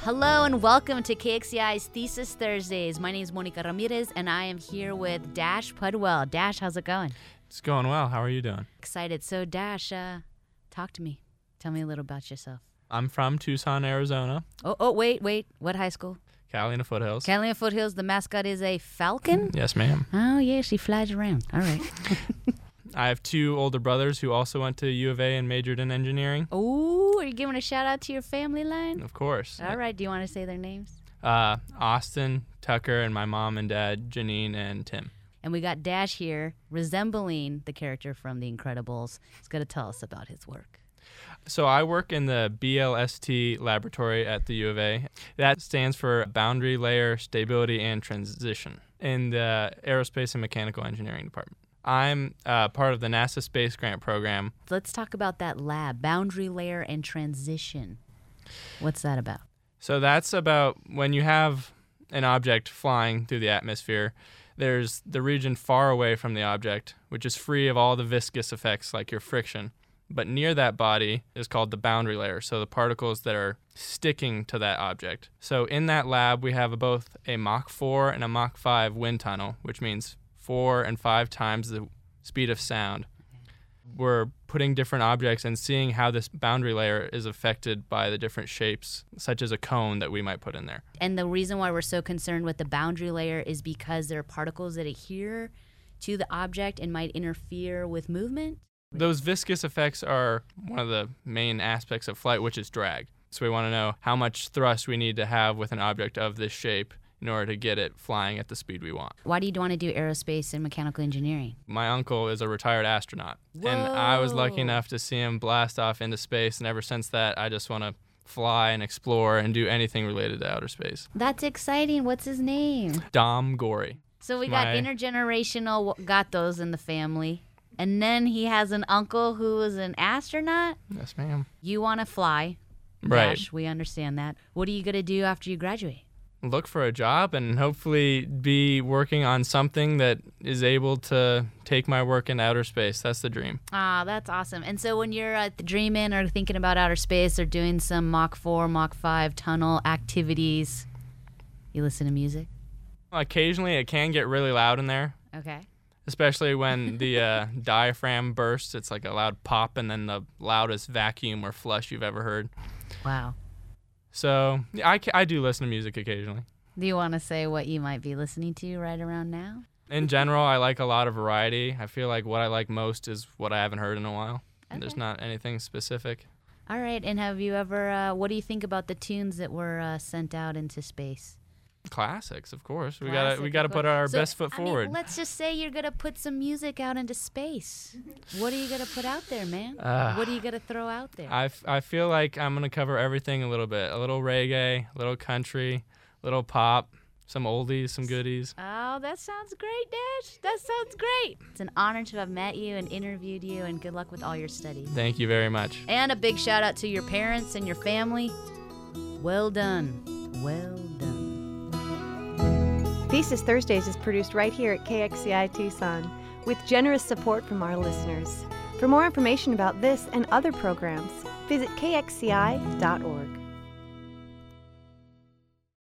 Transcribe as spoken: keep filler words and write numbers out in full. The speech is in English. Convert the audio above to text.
Hello and welcome to K X C I's Thesis Thursdays. My name is Monica Ramirez and I am here with Dash Pudwell. Dash, how's it going? It's going well. How are you doing? Excited. So Dash, uh, talk to me. Tell me a little about yourself. I'm from Tucson, Arizona. Oh, oh, wait, wait. What high school? Catalina Foothills. Catalina Foothills. The mascot is a falcon? Yes, ma'am. Oh, yeah, she flies around. All right. I have two older brothers who also went to U of A and majored in engineering. Oh, are you giving a shout out to your family line? Of course. All right. Do you want to say their names? Uh, Austin, Tucker, and my mom and dad, Janine and Tim. And we got Dash here, resembling the character from The Incredibles. He's going to tell us about his work. So I work in the B L S T laboratory at the U of A. That stands for Boundary Layer Stability and Transition in the Aerospace and Mechanical Engineering Department. I'm uh, part of the NASA Space Grant Program. Let's talk about that lab, Boundary Layer and Transition. What's that about? So that's about when you have an object flying through the atmosphere, there's the region far away from the object, which is free of all the viscous effects like your friction. But near that body is called the boundary layer, so the particles that are sticking to that object. So in that lab, we have both a Mach four and a Mach five wind tunnel, which means four and five times the speed of sound. We're putting different objects and seeing how this boundary layer is affected by the different shapes, such as a cone that we might put in there. And the reason why we're so concerned with the boundary layer is because there are particles that adhere to the object and might interfere with movement? Those viscous effects are one of the main aspects of flight, which is drag. So we want to know how much thrust we need to have with an object of this shape in order to get it flying at the speed we want. Why do you want to do aerospace and mechanical engineering? My uncle is a retired astronaut, Whoa. and I was lucky enough to see him blast off into space, and ever since that, I just want to fly and explore and do anything related to outer space. That's exciting. What's his name? Dom Gorey. So we got My- intergenerational gatos in the family, and then he has an uncle who is an astronaut. Yes, ma'am. You want to fly. Right. Dash, we understand that. What are you going to do after you graduate? Look for a job and hopefully be working on something that is able to take my work into outer space. That's the dream. Ah, that's awesome. And so when you're uh, dreaming or thinking about outer space or doing some Mach four, Mach five tunnel activities, you listen to music? Occasionally, it can get really loud in there, Okay. especially when the uh, diaphragm bursts. It's like a loud pop and then the loudest vacuum or flush you've ever heard. Wow. So I, ca- I do listen to music occasionally. Do you want to say what you might be listening to right around now? In general, I like a lot of variety. I feel like what I like most is what I haven't heard in a while. Okay. There's not anything specific. All right. And have you ever, uh, what do you think about the tunes that were uh, sent out into space? Classics, of course. We Classic, gotta we of gotta course. put our So, best foot I mean, forward. let's just say you're going to put some music out into space. What are you going to put out there, man? Uh, what are you going to throw out there? I, f- I feel like I'm gonna cover everything a little bit. A little reggae, a little country, a little pop, some oldies, some goodies. Oh, that sounds great, Dash. That sounds great. It's an honor to have met you and interviewed you, and good luck with all your studies. Thank you very much. And a big shout out to your parents and your family. Well done. Well done. Thesis Thursdays is produced right here at K X C I Tucson with generous support from our listeners. For more information about this and other programs, visit K X C I dot org.